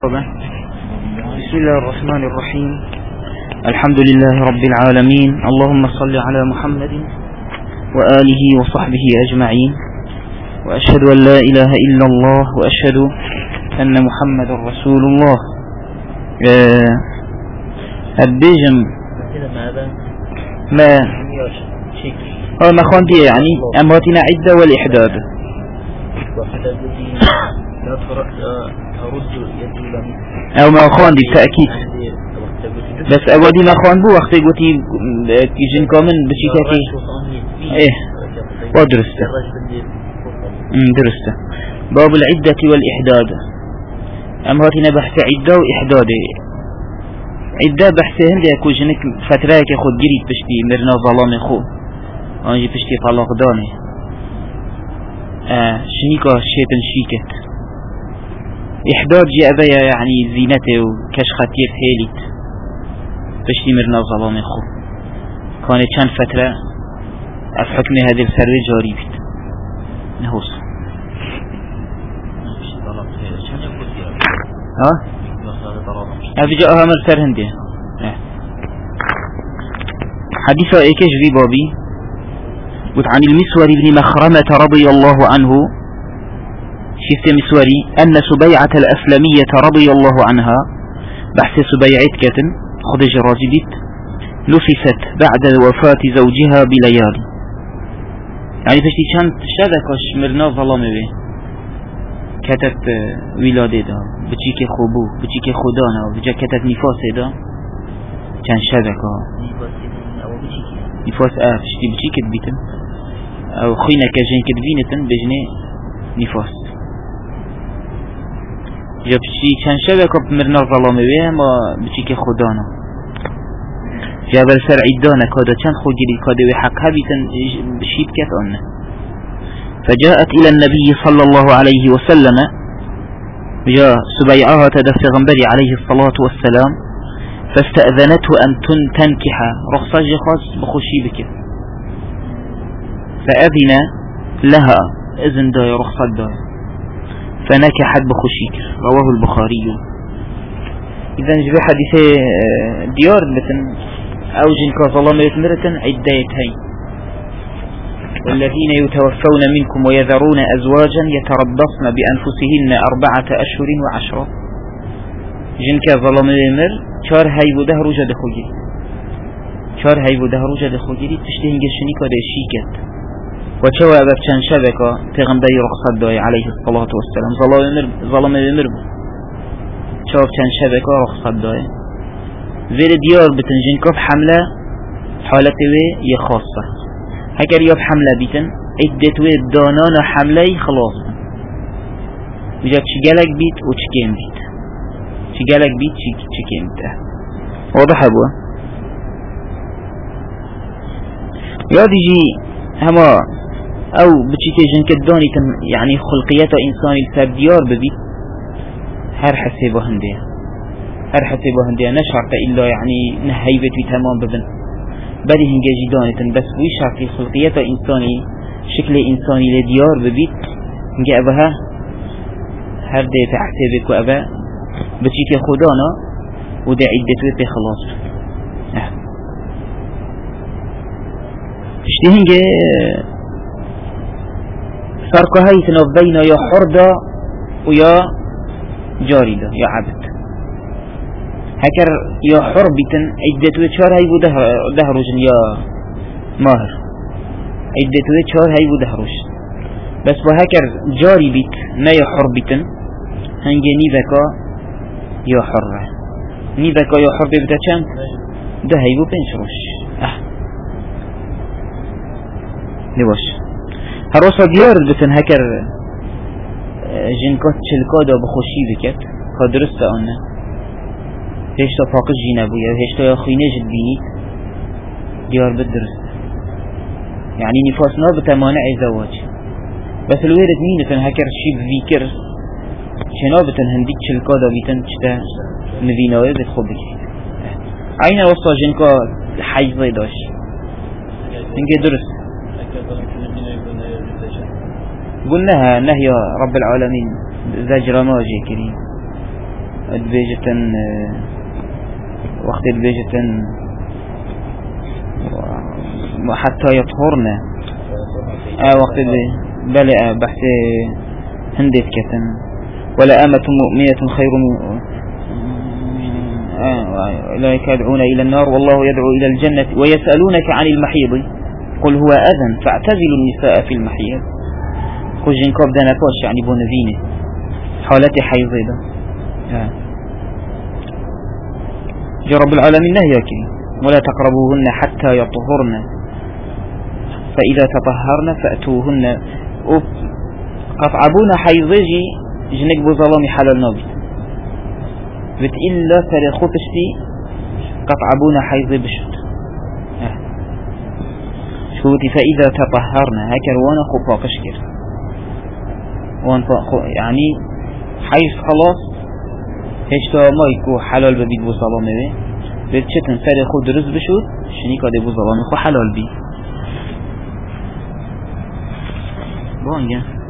بسم الله الرحمن الرحيم. الحمد لله رب العالمين. اللهم صل على محمد وآله وصحبه أجمعين، وأشهد أن لا إله إلا الله، وأشهد أن محمد رسول الله. البيجم ما خوان دي يعني أمواتنا عدة والإحداد أو ما خوان دي بتأكيد، بس أودي ما خوان بو وقت قوتي كيجن كامن بشيكاكي إيه ودرسته درسته. باب العدة والإحداد. أمواتنا بحث عدة وإحداد. عدة بحثهم دي أكو جنك فتراك خود جريد بشتي مرنا ظلام خو أنجي بشتي طلاق داني شنيكا شيطن شيكت. إحداد جي أبايا يعني زينته وكش خطير هيليت بشتي مرنا ظلام خو كانت چند فترة أف حكم هذه السروي جاري بيت نهوص ها أبي جاءها مرسر هندي. حديثة إيكش في بابي عن المسور بن مخرمة رضي الله عنه شفت مسوري أن سبيعة الأسلمية رضي الله عنها بحث سبيعة كتن خدج راجبت نفست بعد وفاة زوجها بليالي، يعني فشتي كانت شذكش مرنا ظلامه به كتت ولادة دا بچيك خوبو بچيك خدانا بجا كتت نفاسه دا كان شذكا نفاس فشتي بچيك بيتن او خينا كجين كدبينتن بجني نفاس جا بچي كان شذكا مرنا ظلامه به ما بچيك خدانا جابر سر عدانا كادا كان خجري كادا وحقها بيتن بشيب كت أنه. فجاءت إلى النبي صلى الله عليه وسلم، جاء سبيعها تدفع غنبري عليه الصلاة والسلام، فاستأذنته أن تنكح رخصة خاص بخشي بك، فأذن لها إذن داي رخصة داي فنكحت بخشيك. رواه البخاري. إذا نجب حديث ديار مثل أو جنك ظلامة مرة عديتين. والذين يتوفون منكم ويذرون أزواجا يتربصن بأنفسهن 4 أشهر و10. جنك ظلامة مر چار هاي بده روجة دخوجي، چار هاي بده روجة دخوجي تشتهن جشني كده شيكت وچوا بچن شبكة پیغمبر رخصت داي عليه الصلاة والسلام. ظلامة مر چاف چند شبكة رخصت داي وير ديار بتنجين كف حملة حالته يخاصة هكذا ياب حملة بيتن عدتوه دانان حملة خلاص بجا چگلك بيت و چكين بيت چگلك بيت چكين بيت. واضح ابوه؟ ياد يجي هما او بچيكي جنك الداني يعني خلقيته انساني لسر ديار ببيت هر حسيبه هنديه هر حسيبه هنديه نشرط إلا يعني نهيبت تمام ببن بدي هنجي دانتن بس وي شرطي خلقيته إنساني شكل إنساني لديار ببيت هنجي أبها هر دي تحسيبك وأبا بتشيك خدانا وده عدته بخلاص. تشتي هنجي فرق هاي تنبين يا حردة ويا جاريدة يا عبد هكر يا حربة عدته چار هاي دهروجن يا ماهر عدته چار هاي دهروج بس وهكر جاري بيت نا يا حربة هنجي نيبكا يا حرة نيبكا يا حربة بتا چند ده هاي بنشروش نواش هروسا ديار بتن هكر جنكات چلكادا بخوشي بكت كدرسته آنه هشتا فاقش جينا بويا هشتا يا خيني جد بينيت ديار بالدرست يعني نفاسنا بتمانع زواج بس الويرد مينتن هكر شيب فيكر شنا بتن هنديك چلكادا بيتن چتا نبيناوه بتخوب بكت عين وصا جنكا حيزي داش هنگه درست قلناها نهي رب العالمين زجر ماجي كريم البيجتن وقت البيجتن حتى يطهرنا وقت بلع بحث هندت كتن ولا أمة مؤمنة خير أولئك يدعون إلى النار والله يدعو إلى الجنة ويسألونك عن المحيض قل هو أذن فاعتزلوا النساء في المحيض قل جنكوب دانكوش يعني بونفيني حالتي حيضة رب العالمين نهيك ولا تقربوهن حتى يطهرن فإذا تطهرن فأتوهن قطعبون حيضجي جنك بظلام حلال نبي بت إلا فرخوتشتي قطعبون حيض بشت شوتي فإذا تطهرنا هكذا وانا خفا قشكر يعني حيث خلاص هشتا ما يكو حلال ببيت بظلام بي بتشتن فرخو درز بشوت شنيكا دي بظلام خو حلال بي بانجا